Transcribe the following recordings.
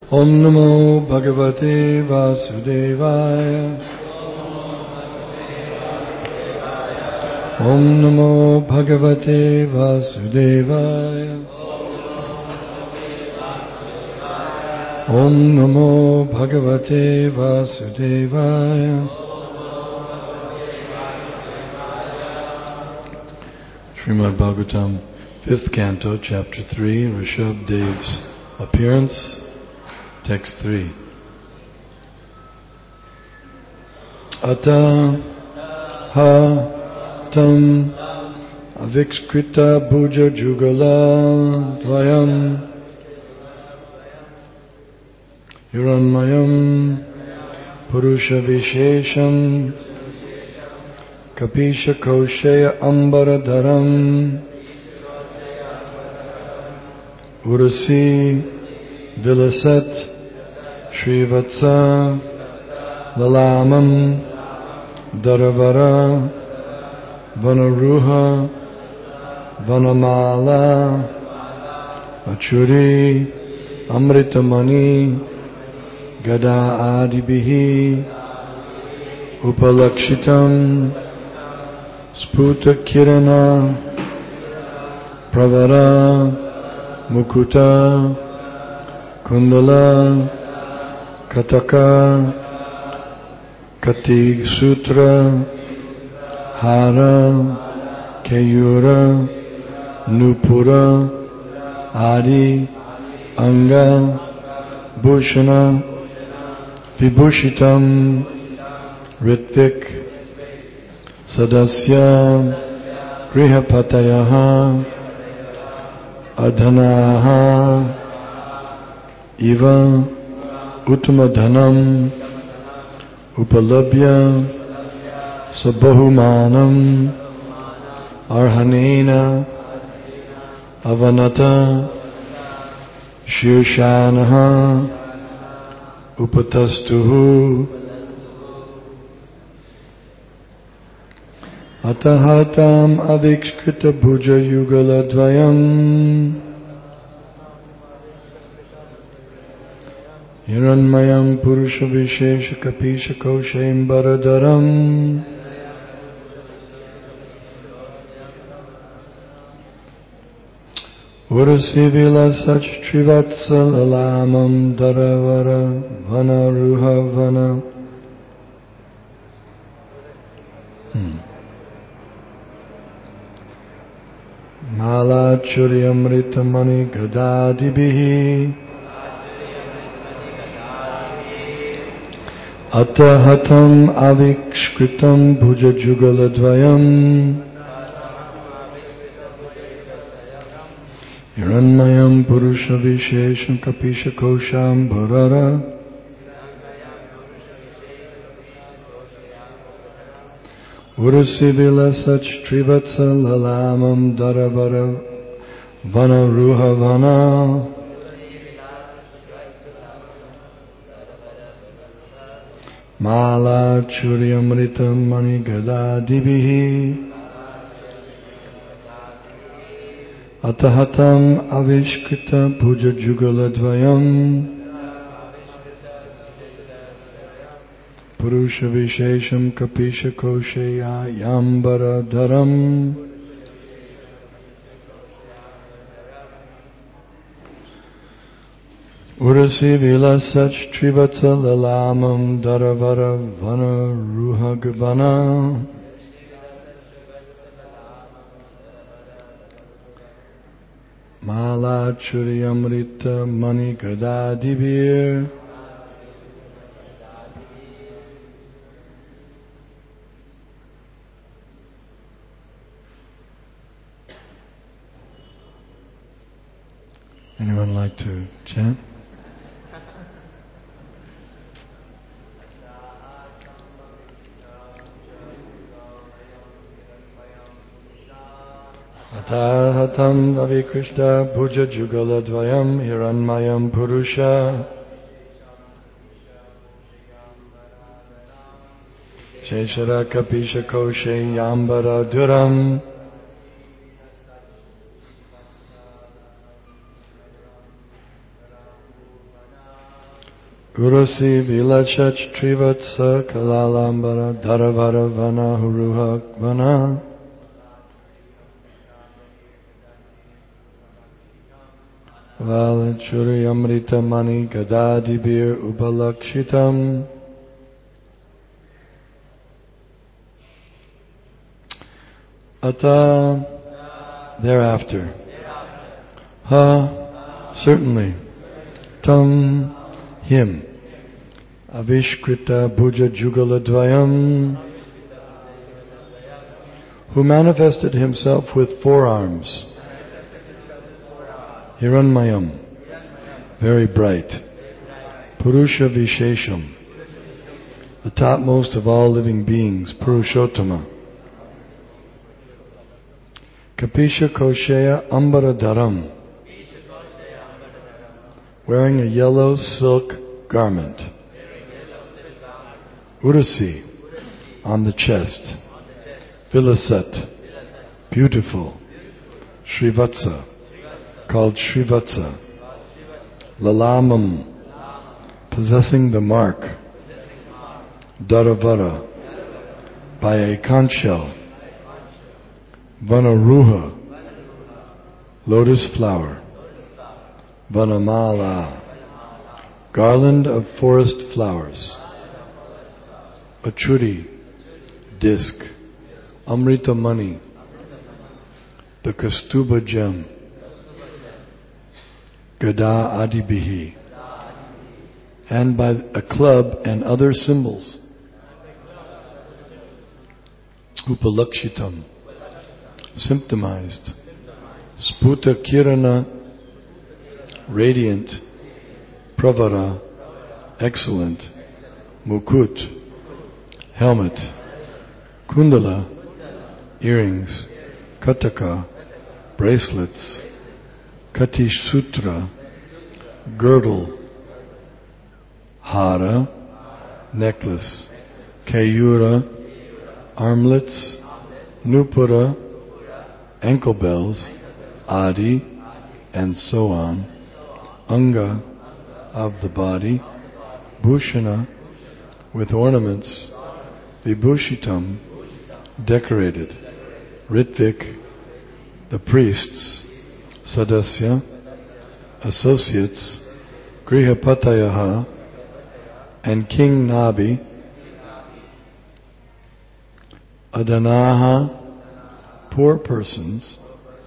Om Namo Bhagavate Vasudevaya. Om Namo Bhagavate Vasudevaya. Om Namo Bhagavate Vasudevaya. Srimad Bhagavatam, 5th Canto, Chapter 3, Rishabh Dev's Appearance, Text 3. Ata ha tam avikskrita bhuja jugala dvayam hiranmayam purusha vishesham kapisha koshaya ambaradharam urasi vilasat Shrivatsa Lalamam Daravara Vanaruha Vanamala Achuri Amritamani Gada Adibihi Upalakshitam Sputa Kirana Pravara Mukuta Kundala Kataka Kati Sutra Hara Kayura Nupura Adi Anga Bhushana Vibhushitam Ritvik Sadasya Grihapatayaha Adhanaha Iva Uttamadhanam Upalabhya Sabahumanam Arhanena Avanata Shirshanaha Upatastuhu Atahatam Avikskrita Bhuja Yugala Dvayam Hiranmayam Purusha Vishesha Kapisha Koshaim Baradaram Urasivila Sach Trivatsa Lalamam Daravara Vana Ruha Vana Mala Churyamritamani Gadadibihi Atahatam avikshkritam bhuja jugaladvayam Hiranmayam purusha vishesham kapisha kosham bharara Urasivila sach trivatsa lalamam daravara vana ruha vana Mala Churyamritam Mani Gadadibihi Atahatam Avishkrita Bhuja Jugaladvayam Purusha Vishesham Kapisha Koshaya Yambara Dharam Urasi Vilasach Trivatsa Lalamam Daravara Vana Ruha Gavana Mala Churyamrita Mani Gadadibir Anyone like to chant? Atahatam avikrishta bhuja jugaladvayam hiranmayam purusha sheshara kapisha koshe yambara duram Urasi vilachach trivatsa kalalambara dharavara vana huruha vana. Valachuri amrita mani gadadibir upalakshitam. Ata, thereafter. Ha, certainly. Tam, him. Avishkrita bhuja jugala dvayam, who manifested himself with 4 arms. Hiranmayam, very bright. Purusha Vishesham, the topmost of all living beings, Purushottama. Kapisha Kosheya Ambaradaram, wearing a yellow silk garment. Urasi, on the chest. Vilasat, beautiful. Srivatsa, called Srivatsa. Lalamam, possessing the mark. Dharavara, by a conch shell. Vanaruha, lotus flower. Vanamala, garland of forest flowers. Achuri, disc. Amrita mani, the Kaustubha gem. Gada adibihi, and by a club and other symbols. Upalakshitam, symptomized. Sputa kirana, radiant. Pravara, excellent. Mukut, helmet. Kundala, earrings. Kataka, bracelets. Katish Sutra, girdle. Hara, necklace. Kayura, armlets. Nupura, ankle bells. Adi, and so on. Anga, of the body. Bhushana, with ornaments. Vibhushitam, decorated. Ritvik, the priests. Sadasya, associates. Grihapatayaha, and King Nabi. Adanaha, poor persons.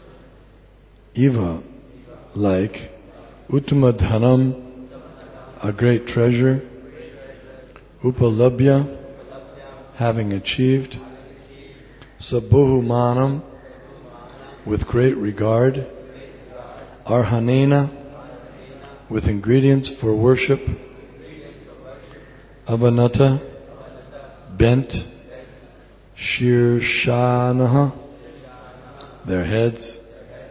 Eva, like. Uttamadhanam, a great treasure. Upalabhya, having achieved. Sabhuhumanam, with great regard. Arhanena, with ingredients for worship. Avanata, bent. Shirshanaha, their heads.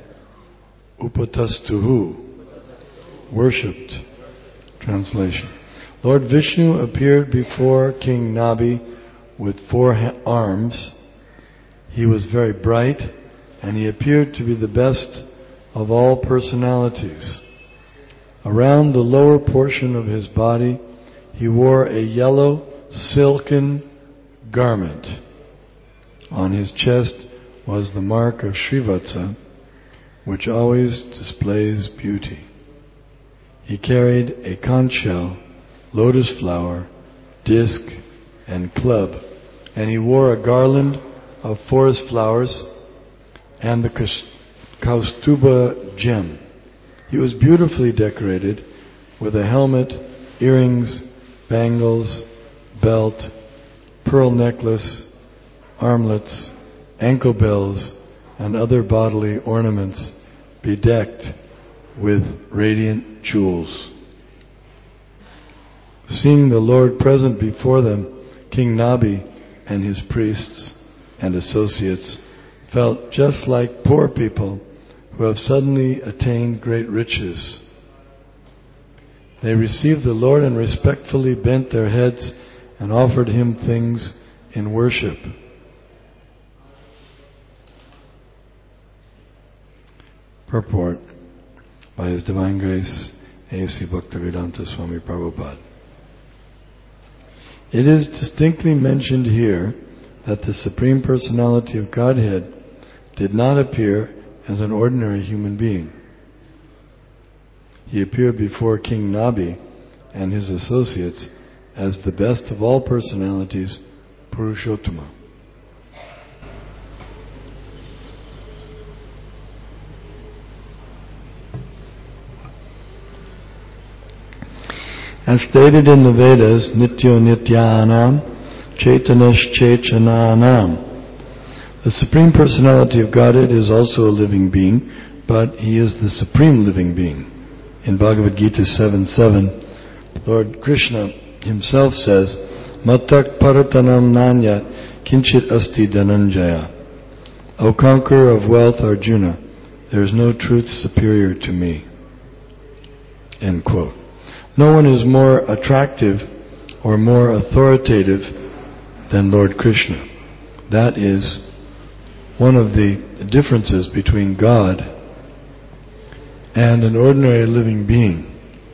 Upatastuhu, worshipped. Translation. Lord Vishnu appeared before King Nabi with 4 arms. He was very bright, and he appeared to be the best of all personalities. Around the lower portion of his body, he wore a yellow silken garment. On his chest was the mark of Srivatsa, which always displays beauty. He carried a conch shell, lotus flower, disc, and club, and he wore a garland of forest flowers and the Kaustubha gem. He was beautifully decorated with a helmet, earrings, bangles, belt, pearl necklace, armlets, ankle bells, and other bodily ornaments bedecked with radiant jewels. Seeing the Lord present before them, King Nabi and his priests and associates felt just like poor people who have suddenly attained great riches. They received the Lord and respectfully bent their heads and offered him things in worship. Purport by His Divine Grace, A.C. Bhaktivedanta Swami Prabhupada. It is distinctly mentioned here that the Supreme Personality of Godhead did not appear as an ordinary human being. He appeared before King Nabi and his associates as the best of all personalities, Purushottama. As stated in the Vedas, Nityo Nityanam, Chaitanash Chaityananam. The Supreme Personality of Godhead is also a living being, but He is the Supreme Living Being. In Bhagavad Gita 7:7, Lord Krishna Himself says, Matak Paratanam Nanyat Kinchit Asti Dhananjaya. O conqueror of wealth, Arjuna, there is no truth superior to me. End quote. No one is more attractive or more authoritative than Lord Krishna. That is one of the differences between God and an ordinary living being.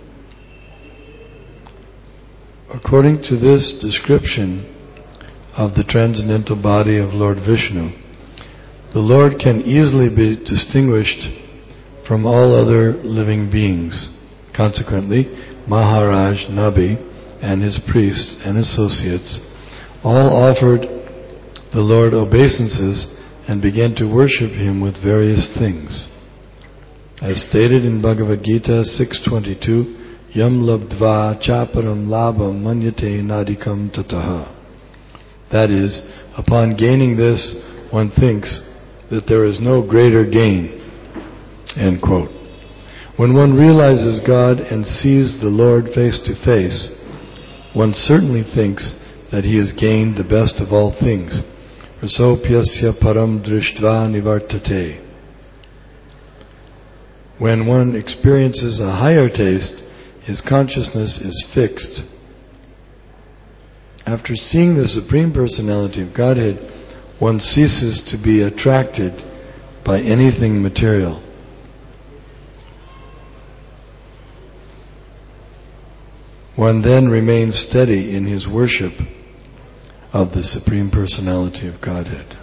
According to this description of the transcendental body of Lord Vishnu, the Lord can easily be distinguished from all other living beings. Consequently, Maharaj Nabi and his priests and associates all offered the Lord obeisances and began to worship Him with various things. As stated in Bhagavad Gita 6.22, Yam labdva chaparam labham manyate nadikam tataha. That is, upon gaining this, one thinks that there is no greater gain. End quote. When one realizes God and sees the Lord face to face, one certainly thinks that he has gained the best of all things. Rasopyasya param drishtva nivartate. When one experiences a higher taste, his consciousness is fixed. After seeing the Supreme Personality of Godhead, one ceases to be attracted by anything material. One then remains steady in his worship of the Supreme Personality of Godhead.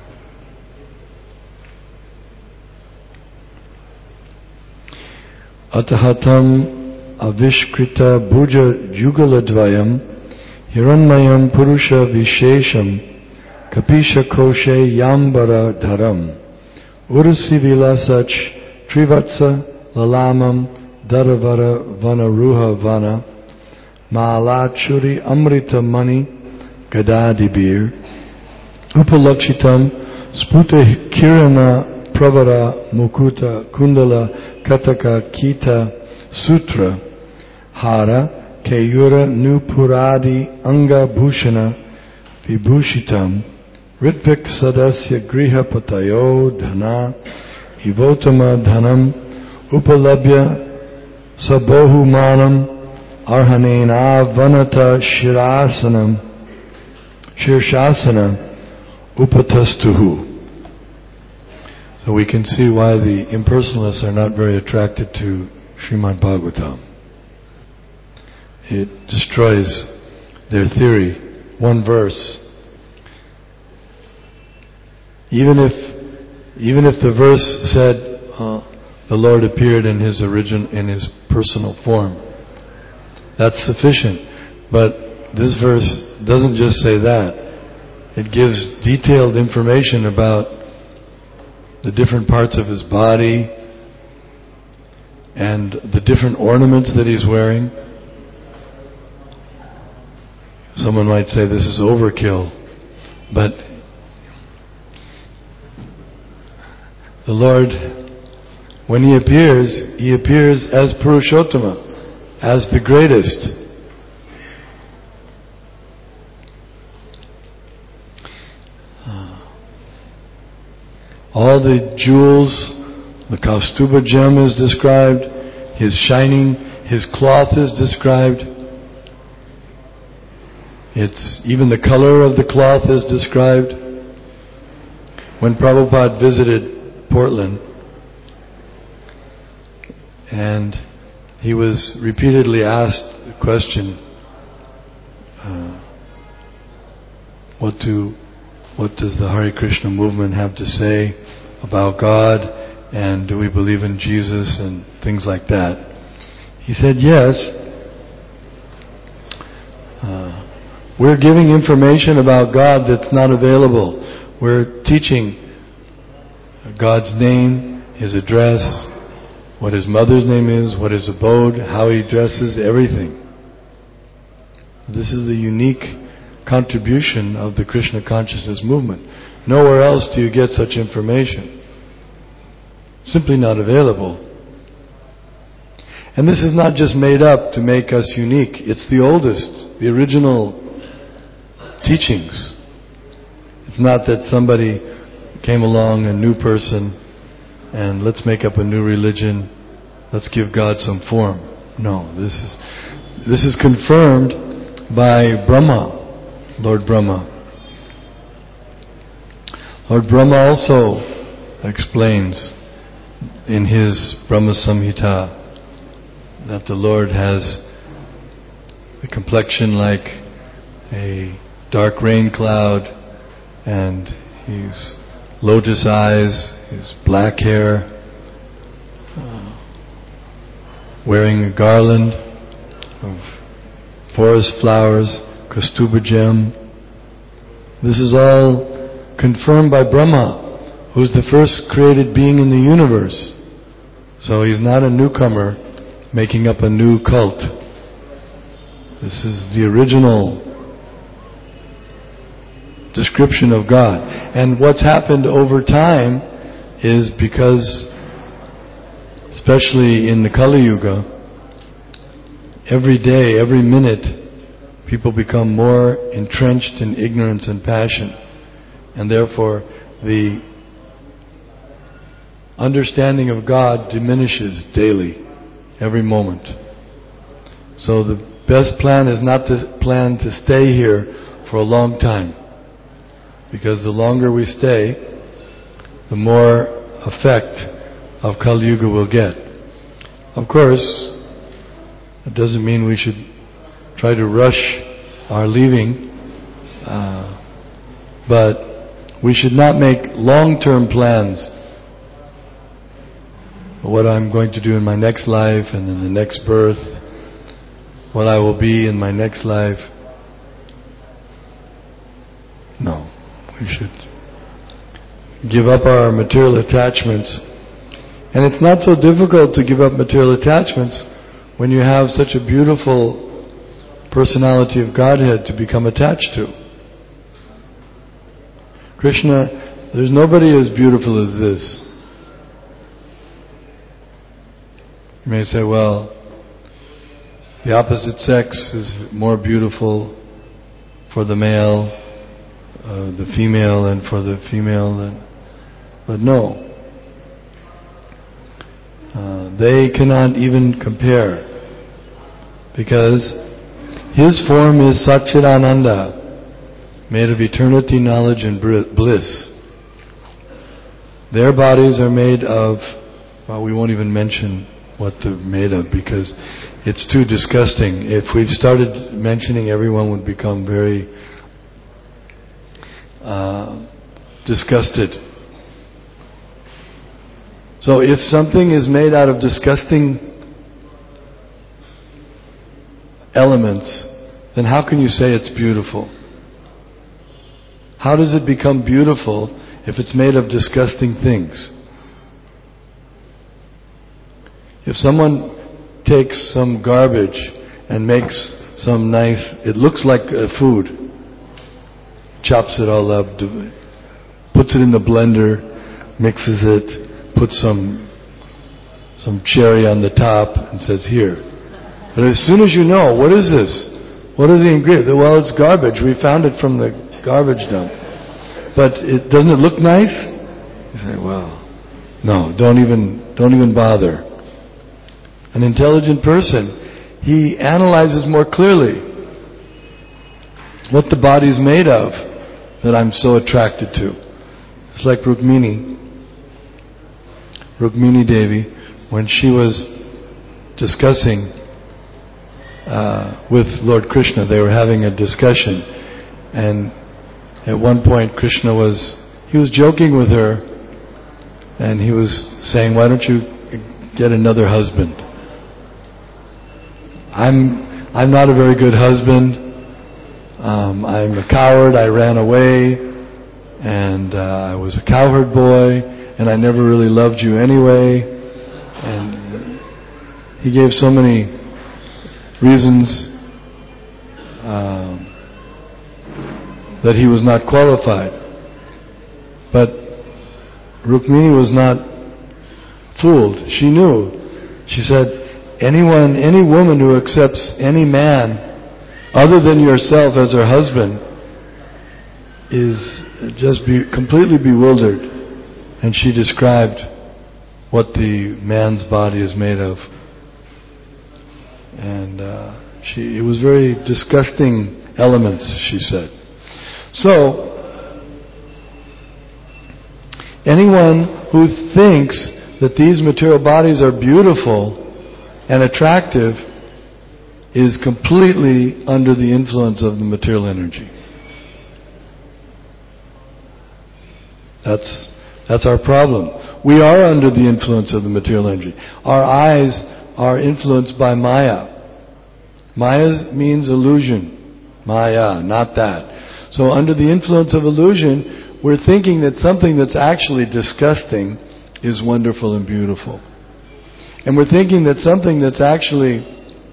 Atahatam avishkrita bhuja jugaladvayam hiranmayam purusha vishesham kapisha koshe yambara dharam urusi vilasach trivatsa lalamam daravara vanaruha vana Maalachuri Amrita Mani Gadadibir Upalakshitam Sputa Kirana Pravara Mukuta Kundala Kataka Kita Sutra Hara Keyura Nupuradi Anga Bhushana Vibhushitam Ritvik Sadasya Griha Patayo Dhana Ivotama Dhanam Upalabhya Sabohu Manam Arhanena Vanata Shirshasana Upatastuhu. So we can see why the impersonalists are not very attracted to Srimad Bhagavatam. It destroys their theory. One verse. Even if the verse said the Lord appeared in His personal form, that's sufficient. But this verse doesn't just say that. It gives detailed information about the different parts of His body and the different ornaments that He's wearing. Someone might say this is overkill, but the Lord, when He appears as Purushottama, as the greatest. All the jewels, the Kaustuba gem is described, His shining, His cloth is described. Even the color of the cloth is described. When Prabhupada visited Portland, and he was repeatedly asked the question, what does the Hare Krishna movement have to say about God, and do we believe in Jesus and things like that. He said, yes, we're giving information about God that's not available. We're teaching God's name, His address, what His mother's name is, what His abode, how He dresses, everything. This is the unique contribution of the Krishna consciousness movement. Nowhere else do you get such information. Simply not available. And this is not just made up to make us unique. It's the oldest, the original teachings. It's not that somebody came along, a new person, and let's make up a new religion, let's give God some form. No, this is confirmed by Brahma, Lord Brahma. Lord Brahma also explains in his Brahma Samhita that the Lord has the complexion like a dark rain cloud, and He's lotus eyes, His black hair, wearing a garland of forest flowers, Kaustubha gem. This is all confirmed by Brahma, who's the first created being in the universe. So he's not a newcomer making up a new cult. This is the original description of God. And what's happened over time is because, especially in the Kali Yuga, every day, every minute, people become more entrenched in ignorance and passion. And therefore, the understanding of God diminishes daily, every moment. So the best plan is not to plan to stay here for a long time. Because the longer we stay, the more effect of Kali Yuga we'll get. Of course, it doesn't mean we should try to rush our leaving, but we should not make long-term plans. What I'm going to do in my next life and in the next birth, what I will be in my next life. No, we should give up our material attachments. And it's not so difficult to give up material attachments when you have such a beautiful personality of Godhead to become attached to. Krishna, there's nobody as beautiful as this. You may say, well, the opposite sex is more beautiful for the male, the female, and for the female. But no. They cannot even compare. Because His form is Satchidananda, made of eternity, knowledge, and bliss. Their bodies are made of, well, we won't even mention what they're made of because it's too disgusting. If we've started mentioning, everyone would become very disgusted. So if something is made out of disgusting elements, then how can you say it's beautiful? How does it become beautiful if it's made of disgusting things? If someone takes some garbage and makes some nice, it looks like food, chops it all up, puts it in the blender, mixes it, puts some cherry on the top and says, here. But as soon as you know, what is this? What are the ingredients? Well, it's garbage. We found it from the garbage dump. But doesn't it look nice? You say, well, no, don't even bother. An intelligent person, he analyzes more clearly what the body's made of that I'm so attracted to. It's like Rukmini Devi, when she was discussing with Lord Krishna, they were having a discussion, and At one point, Krishna was joking with her, and he was saying, "Why don't you get another husband? I'm not a very good husband. I'm a coward. I ran away, and I was a cowherd boy, and I never really loved you anyway." And he gave so many reasons that he was not qualified. But Rukmini was not fooled. She knew. She said, any woman who accepts any man other than yourself as her husband is just completely bewildered. And she described what the man's body is made of. And it was very disgusting elements, she said. So, anyone who thinks that these material bodies are beautiful and attractive is completely under the influence of the material energy. That's our problem. We are under the influence of the material energy. Our eyes are influenced by Maya. Maya means illusion. Maya, not that. So under the influence of illusion, we're thinking that something that's actually disgusting is wonderful and beautiful. And we're thinking that something that's actually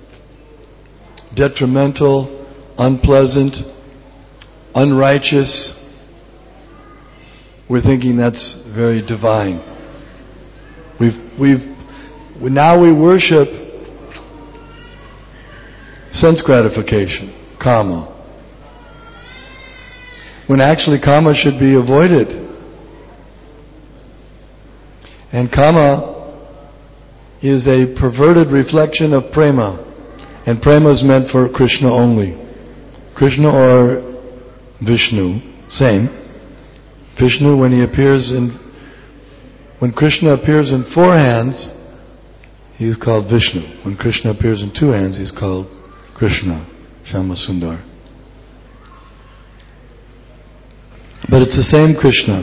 detrimental, unpleasant, unrighteous, we're thinking that's very divine. Now we worship sense gratification, kama. When actually kama should be avoided. And kama is a perverted reflection of prema. And prema is meant for Krishna only. Krishna or Vishnu, same. Vishnu, when Krishna appears in 4 hands, he's called Vishnu. When Krishna appears in 2 hands, he's called Krishna, Shyamasundar. But it's the same Krishna.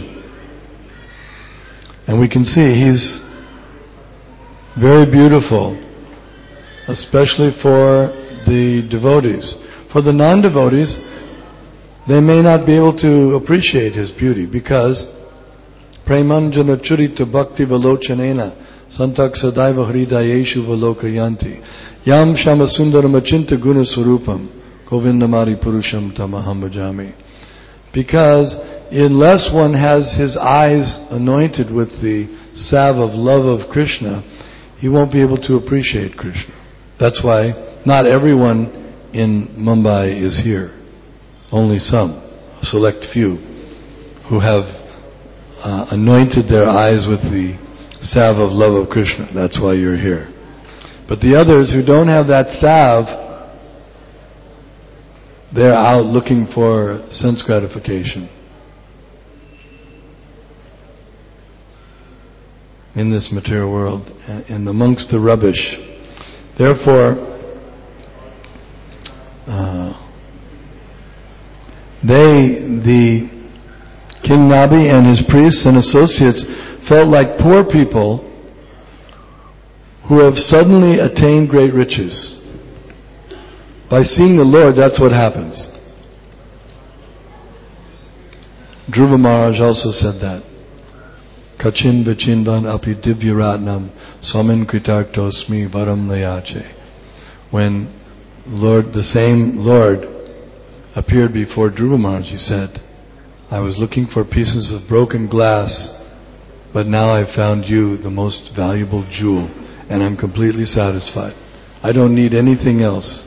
And we can see he's very beautiful, especially for the devotees. For the non-devotees, they may not be able to appreciate his beauty because Premanjana Churita Bhakti Valochanena Santak Sadaiva Hridayeshu Valokayanti Yam Shamasundaram Achinta Guna Surupam Govindamari Purusham Tamaham Bhajami. Because unless one has his eyes anointed with the salve of love of Krishna, he won't be able to appreciate Krishna. That's why not everyone in Mumbai is here. Only some, a select few, who have anointed their eyes with the salve of love of Krishna. That's why you're here. But the others who don't have that salve, they're out looking for sense gratification in this material world and amongst the rubbish. Therefore, the King Nabi and his priests and associates felt like poor people who have suddenly attained great riches. By seeing the Lord, that's what happens. Dhruva Maharaj also said that. Kachin vichinvan api divyaratnam swamin kritartosmi varam layache. When the same Lord appeared before Dhruva Maharaj, he said, I was looking for pieces of broken glass, but now I've found you, the most valuable jewel, and I'm completely satisfied. I don't need anything else.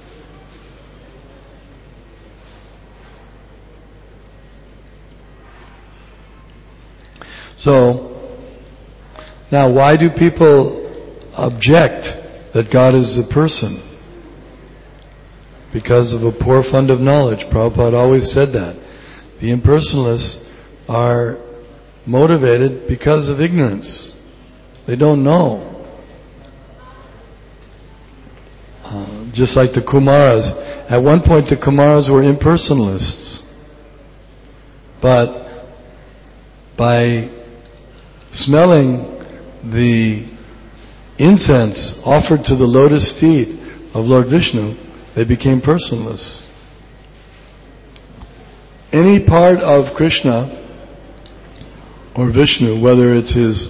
So, now why do people object that God is a person? Because of a poor fund of knowledge. Prabhupada always said that. The impersonalists are motivated because of ignorance. They don't know. Just like the Kumaras. At one point the Kumaras were impersonalists. But by smelling the incense offered to the lotus feet of Lord Vishnu, they became personless. Any part of Krishna or Vishnu, whether it's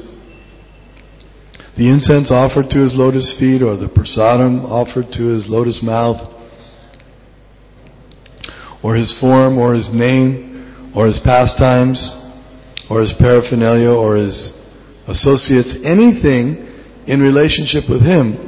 the incense offered to his lotus feet or the prasadam offered to his lotus mouth, or his form or his name or his pastimes or his paraphernalia or his associates, anything in relationship with him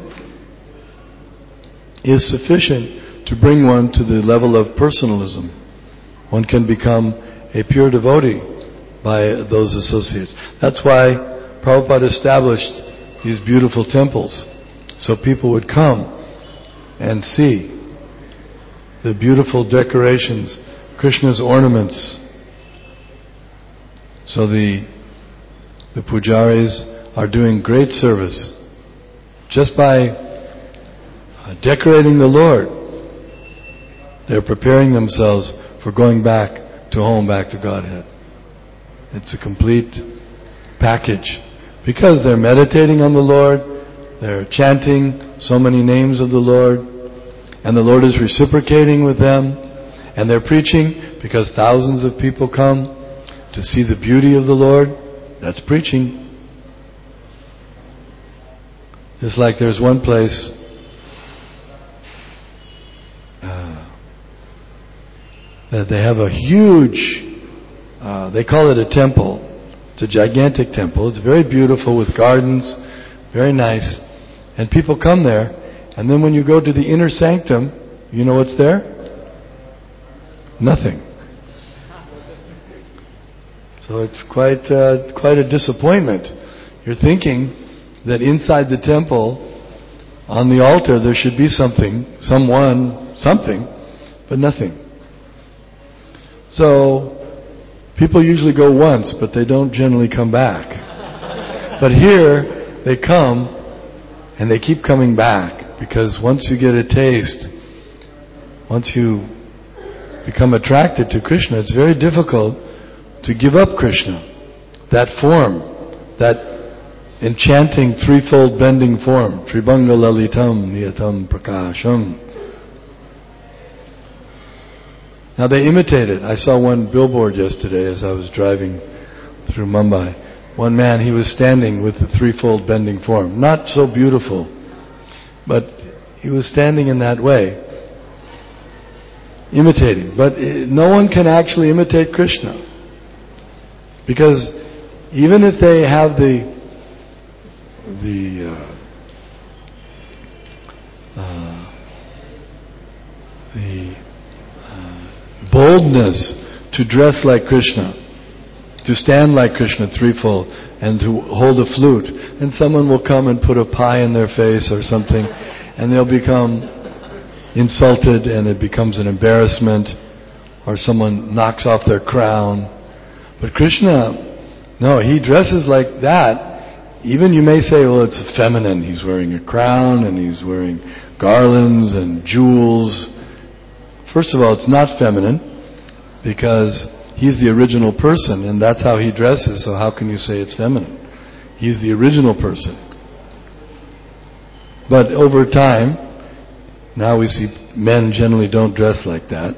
is sufficient to bring one to the level of personalism. One can become a pure devotee by those associates. That's why Prabhupada established these beautiful temples, so people would come and see the beautiful decorations, Krishna's ornaments. So the pujaris are doing great service just by decorating the Lord. They're preparing themselves for going back to home, back to Godhead. It's a complete package. Because they're meditating on the Lord, they're chanting so many names of the Lord, and the Lord is reciprocating with them, and they're preaching because thousands of people come to see the beauty of the Lord. That's preaching. Just like there's one place that they have a huge, they call it a temple. It's a gigantic temple. It's very beautiful with gardens, very nice. And people come there, and then when you go to the inner sanctum, you know what's there? Nothing. So it's quite a disappointment. You're thinking that inside the temple, on the altar, there should be something, someone, something, but nothing. So people usually go once, but they don't generally come back. But here, they come, and they keep coming back, because once you get a taste, once you become attracted to Krishna, it's very difficult to give up Krishna. That form, that enchanting threefold bending form, Tribhanga Lalitam Niyatam Prakasham. Now they imitate it. I saw one billboard yesterday as I was driving through Mumbai. One man, he was standing with the threefold bending form. Not so beautiful, but he was standing in that way, imitating. But no one can actually imitate Krishna. Because even if they have the boldness to dress like Krishna, to stand like Krishna threefold, and to hold a flute, and someone will come and put a pie in their face or something, and they'll become insulted, and it becomes an embarrassment, or someone knocks off their crown. But Krishna, no, he dresses like that. Even you may say, well, it's feminine. He's wearing a crown, and he's wearing garlands and jewels. First of all, it's not feminine, because he's the original person, and that's how he dresses, so how can you say it's feminine? He's the original person. But over time, now we see men generally don't dress like that.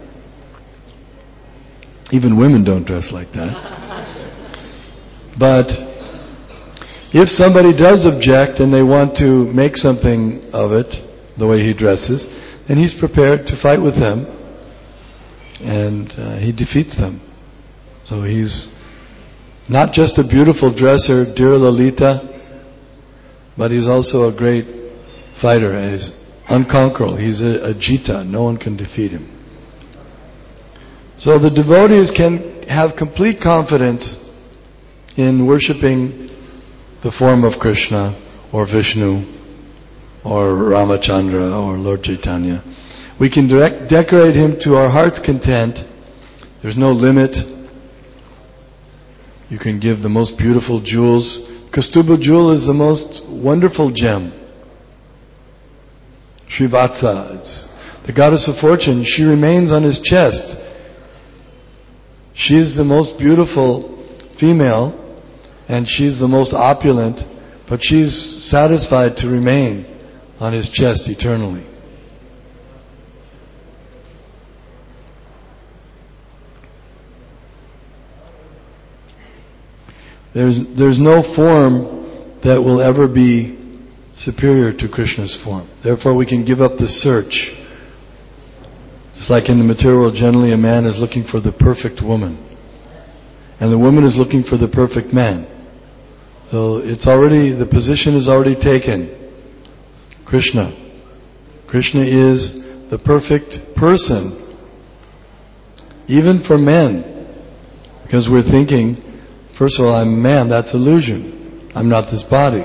Even women don't dress like that. But if somebody does object and they want to make something of it, the way he dresses, then he's prepared to fight with them, and he defeats them. So he's not just a beautiful dresser, dear Lalita, but he's also a great fighter. He's unconquerable. He's a Jita. No one can defeat him. So the devotees can have complete confidence in worshipping the form of Krishna or Vishnu or Ramachandra or Lord Chaitanya. We can decorate him to our heart's content. There's no limit. You can give the most beautiful jewels. Kaustubha jewel is the most wonderful gem. Srivatsa, it's the goddess of fortune. She remains on his chest. She's the most beautiful female, and she's the most opulent, but she's satisfied to remain on his chest eternally. There's no form that will ever be superior to Krishna's form. Therefore we can give up the search. Just like in the material world, generally a man is looking for the perfect woman, and the woman is looking for the perfect man. So the position is already taken. Krishna is the perfect person, even for men. Because we're thinking, first of all, I'm a man, that's illusion. I'm not this body.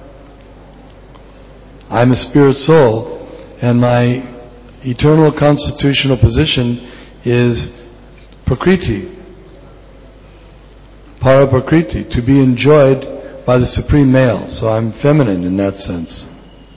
I'm a spirit soul, and my eternal constitutional position is Prakriti, Paraprakriti, to be enjoyed by the Supreme Male. So I'm feminine in that sense.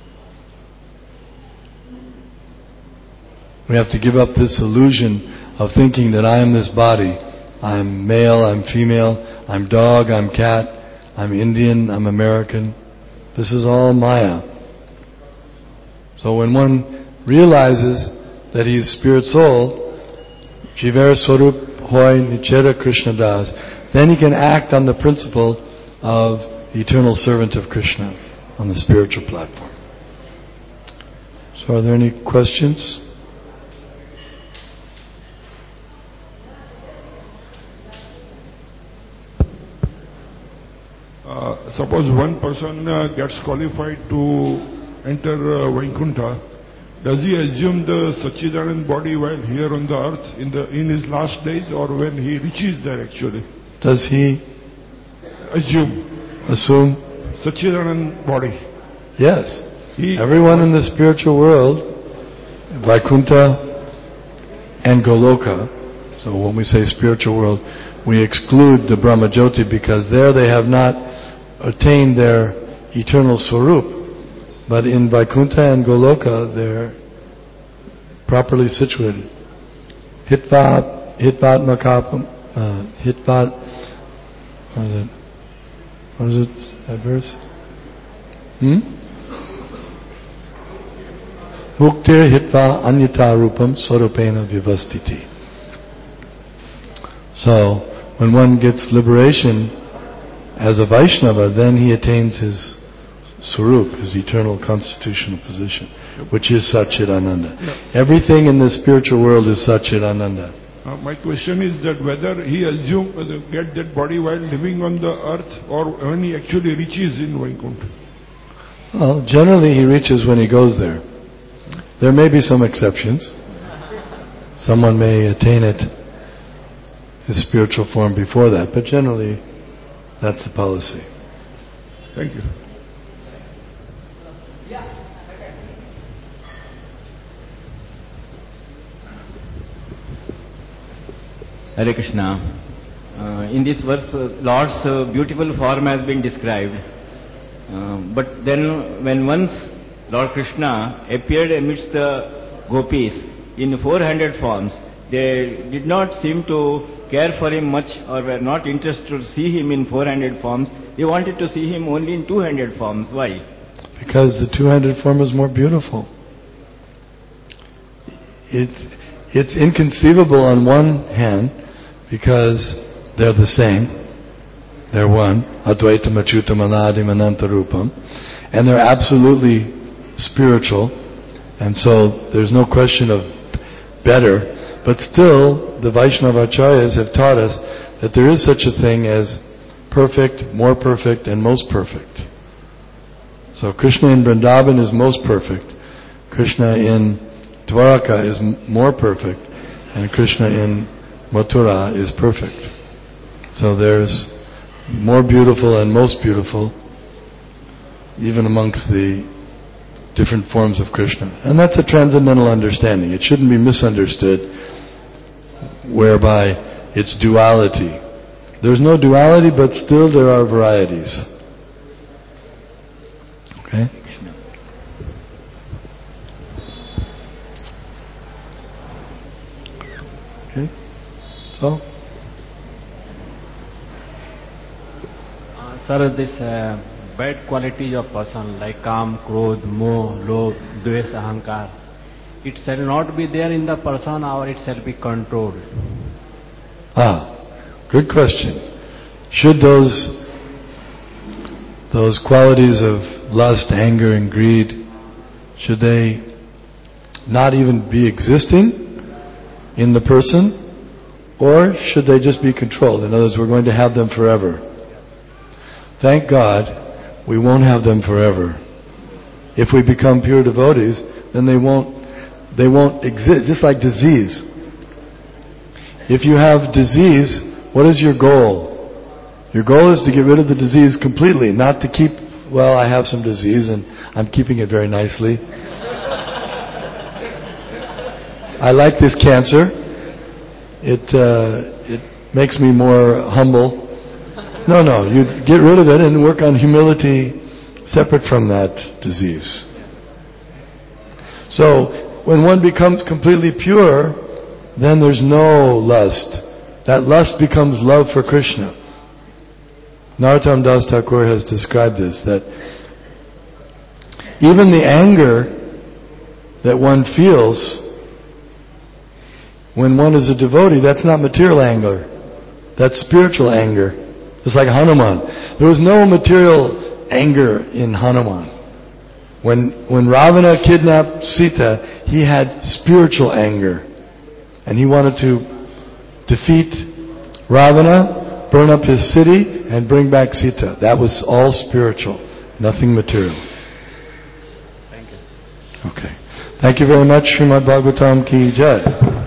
We have to give up this illusion of thinking that I am this body. I'm male, I'm female, I'm dog, I'm cat, I'm Indian, I'm American. This is all Maya. So when one realizes that he is spirit soul, Jiver Swarup Hoy Nichera Krishna Das, then he can act on the principle of eternal servant of Krishna on the spiritual platform. So are there any questions? Suppose one person gets qualified to enter Vaikuntha, does he assume the Satchidanand body while here on the earth in his last days, or when he reaches there actually? Does he assume Satchidanand body? Yes. Everyone in the spiritual world, Vaikuntha and Goloka, so when we say spiritual world, we exclude the Brahmajyoti because there they have not attained their eternal Swarup. But in Vaikuntha and Goloka, they're properly situated. Hitvat Makapam, Hitvat, what is it, that verse? Muktir Hitva Anyata Rupam Swarupena Vivastiti. So, when one gets liberation as a Vaishnava, then he attains his Swarup, his eternal constitutional position, which is Satchidananda. Everything in the spiritual world is Satchidananda. My question is that whether he assumes get that body while living on the earth or when he actually reaches in Vaikuntha. Well, generally he reaches when he goes there. There may be some exceptions. Someone may attain it, his spiritual form, before that, but generally that's the policy. Thank you. Hare Krishna. In this verse, Lord's beautiful form has been described. But then when once Lord Krishna appeared amidst the gopis in 400 forms, they did not seem to care for him much or were not interested to see him in 400 forms. They wanted to see him only in 200 forms. Why? Because the 200 form is more beautiful. It's inconceivable on one hand because they're the same. They're one. Advaitam Achyutam Anadim Ananta Rupam. And they're absolutely spiritual. And so there's no question of better. But still, the Vaishnava Acharyas have taught us that there is such a thing as perfect, more perfect, and most perfect. So Krishna in Vrindavan is most perfect. Krishna in Dwaraka is more perfect. And Krishna in Mathura is perfect. So there's more beautiful and most beautiful, even amongst the different forms of Krishna. And that's a transcendental understanding. It shouldn't be misunderstood, whereby it's duality. There's no duality, but still there are varieties. Okay? Okay? So? Sir, this bad qualities of person like Kam, Krodh, Moh, Lobh, Dvesh, Ahankar, it shall not be there in the person or it shall be controlled. Good question. Should those qualities of lust, anger, and greed, should they not even be existing in the person, or should they just be controlled? In other words, we're going to have them forever. Thank God we won't have them forever. If we become pure devotees, then they won't exist. Just like disease. If you have disease, what is your goal? Your goal is to get rid of the disease completely, not to keep, well, I have some disease and I'm keeping it very nicely. I like this cancer. It makes me more humble. No, you get rid of it and work on humility separate from that disease. So, when one becomes completely pure, then there's no lust. That lust becomes love for Krishna. Narottam Das Thakur has described this, that even the anger that one feels when one is a devotee, that's not material anger. That's spiritual anger. It's like Hanuman. There was no material anger in Hanuman. When Ravana kidnapped Sita, he had spiritual anger. And he wanted to defeat Ravana, burn up his city, and bring back Sita. That was all spiritual, nothing material. Thank you. Okay. Thank you very much. Srimad Bhagavatam ki jai.